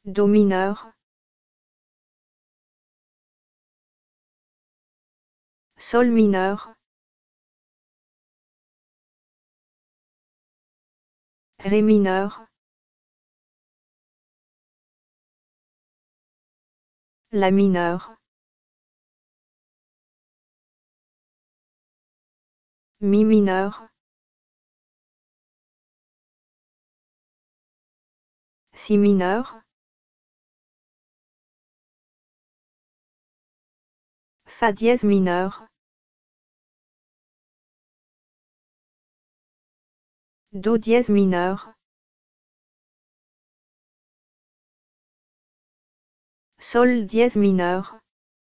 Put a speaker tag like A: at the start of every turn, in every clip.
A: Do mineur, sol mineur, ré mineur, la mineur, mi mineur, si mineur, fa dièse mineur, do dièse mineur, sol dièse mineur,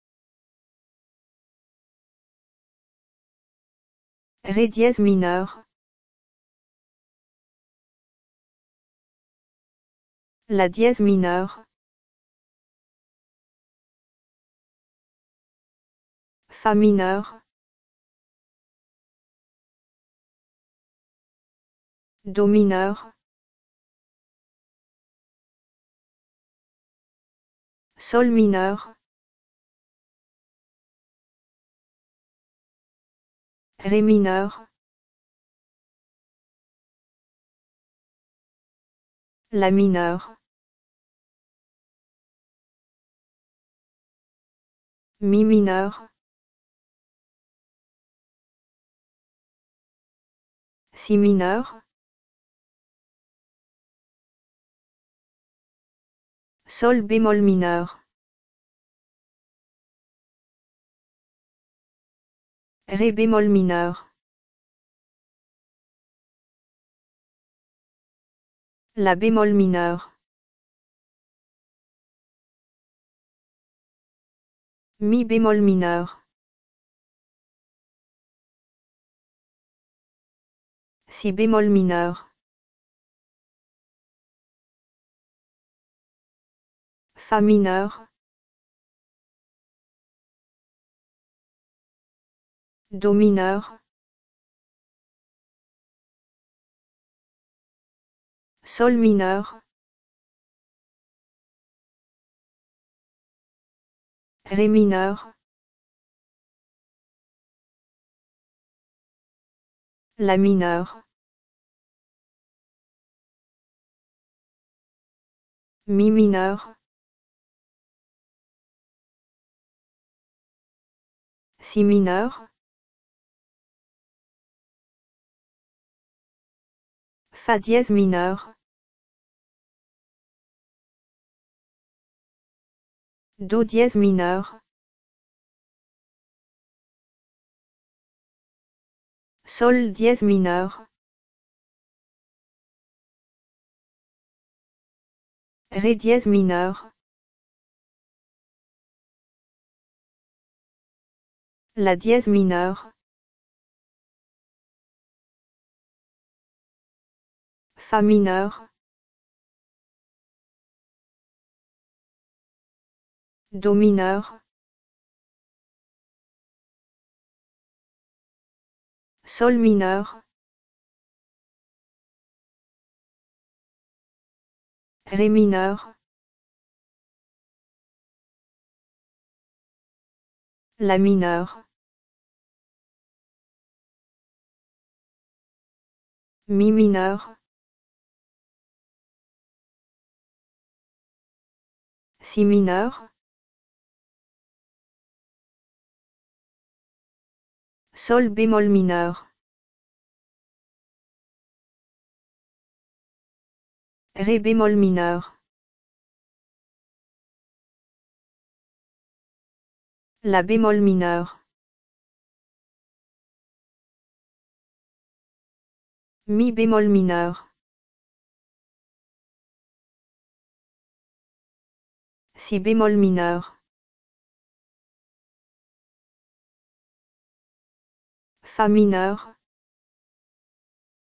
A: ré dièse mineur, la dièse mineur, fa mineur, do mineur, sol mineur, ré mineur, la mineur, mi mineur, si mineur, sol bémol mineur, ré bémol mineur, la bémol mineur, mi bémol mineur, si bémol mineur, fa mineur, do mineur, sol mineur, ré mineur, la mineur, mi mineur, si mineur, fa dièse mineur, do dièse mineur, sol dièse mineur, ré dièse mineur, la dièse mineur, fa mineur, do mineur, sol mineur, ré mineur, la mineur, mi mineur, si mineur, sol bémol mineur, ré bémol mineur, la bémol mineur, mi bémol mineur, si bémol mineur, fa mineur,